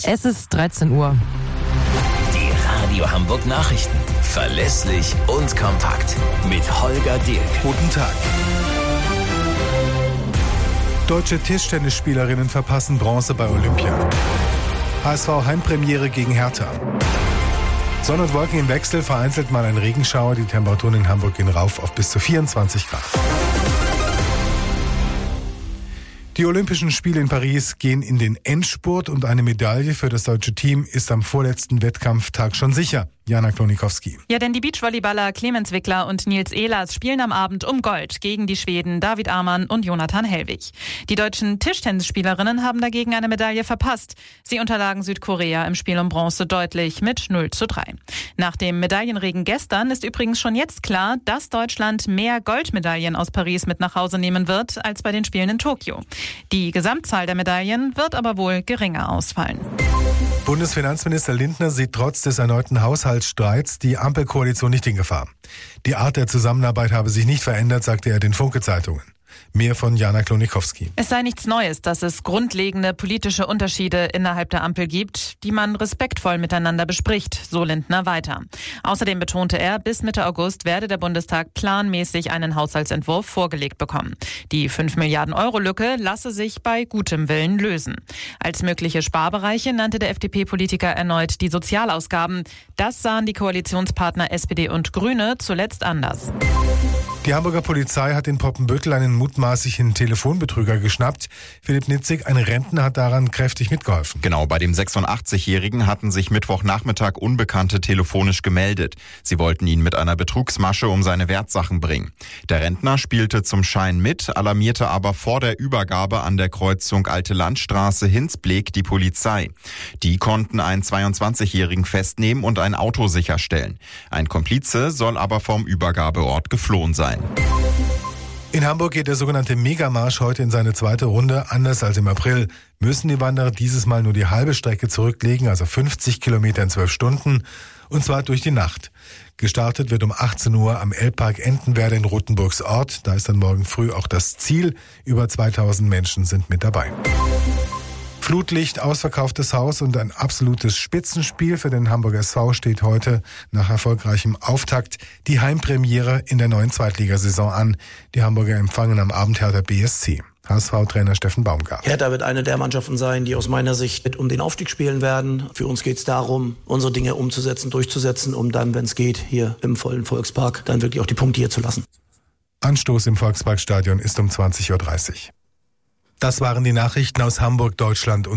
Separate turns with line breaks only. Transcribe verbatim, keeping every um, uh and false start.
Es ist dreizehn Uhr.
Die Radio Hamburg Nachrichten. Verlässlich und kompakt. Mit Holger Dirk.
Guten Tag. Deutsche Tischtennisspielerinnen verpassen Bronze bei Olympia. H S V Heimpremiere gegen Hertha. Sonne und Wolken im Wechsel, vereinzelt mal ein Regenschauer. Die Temperaturen in Hamburg gehen rauf auf bis zu vierundzwanzig Grad. Die Olympischen Spiele in Paris gehen in den Endspurt und eine Medaille für das deutsche Team ist am vorletzten Wettkampftag schon sicher. Jana Klonikowski.
Ja, denn die Beachvolleyballer Clemens Wickler und Nils Ehlers spielen am Abend um Gold gegen die Schweden David Amann und Jonathan Hellwig. Die deutschen Tischtennisspielerinnen haben dagegen eine Medaille verpasst. Sie unterlagen Südkorea im Spiel um Bronze deutlich mit null zu drei. Nach dem Medaillenregen gestern ist übrigens schon jetzt klar, dass Deutschland mehr Goldmedaillen aus Paris mit nach Hause nehmen wird als bei den Spielen in Tokio. Die Gesamtzahl der Medaillen wird aber wohl geringer ausfallen.
Bundesfinanzminister Lindner sieht trotz des erneuten Haushaltsstreits die Ampelkoalition nicht in Gefahr. Die Art der Zusammenarbeit habe sich nicht verändert, sagte er den Funke-Zeitungen. Mehr von Jana Klonikowski.
Es sei nichts Neues, dass es grundlegende politische Unterschiede innerhalb der Ampel gibt, die man respektvoll miteinander bespricht, so Lindner weiter. Außerdem betonte er, bis Mitte August werde der Bundestag planmäßig einen Haushaltsentwurf vorgelegt bekommen. Die fünf Milliarden Euro Lücke lasse sich bei gutem Willen lösen. Als mögliche Sparbereiche nannte der F D P-Politiker erneut die Sozialausgaben. Das sahen die Koalitionspartner S P D und Grüne zuletzt anders.
Die Hamburger Polizei hat in Poppenbüttel einen mutmaßlichen Telefonbetrüger geschnappt. Philipp Nitzig, ein Rentner, hat daran kräftig mitgeholfen.
Genau, bei dem sechsundachtzigjährigen hatten sich Mittwochnachmittag Unbekannte telefonisch gemeldet. Sie wollten ihn mit einer Betrugsmasche um seine Wertsachen bringen. Der Rentner spielte zum Schein mit, alarmierte aber vor der Übergabe an der Kreuzung Alte Landstraße Hinsbleek die Polizei. Die konnten einen zweiundzwanzigjährigen festnehmen und ein Auto sicherstellen. Ein Komplize soll aber vom Übergabeort geflohen sein.
In Hamburg geht der sogenannte Megamarsch heute in seine zweite Runde. Anders als im April müssen die Wanderer dieses Mal nur die halbe Strecke zurücklegen, also fünfzig Kilometer in zwölf Stunden, und zwar durch die Nacht. Gestartet wird um achtzehn Uhr am Elbpark Entenwerder in Rothenburgs Ort. Da ist dann morgen früh auch das Ziel. Über zweitausend Menschen sind mit dabei. Flutlicht, ausverkauftes Haus und ein absolutes Spitzenspiel für den Hamburger S V steht heute nach erfolgreichem Auftakt die Heimpremiere in der neuen Zweitligasaison an. Die Hamburger empfangen am Abend Hertha B S C. H S V-Trainer Steffen Baumgart.
Hertha wird eine der Mannschaften sein, die aus meiner Sicht mit um den Aufstieg spielen werden. Für uns geht es darum, unsere Dinge umzusetzen, durchzusetzen, um dann, wenn es geht, hier im vollen Volkspark dann wirklich auch die Punkte hier zu lassen.
Anstoß im Volksparkstadion ist um zwanzig Uhr dreißig. Das waren die Nachrichten aus Hamburg, Deutschland und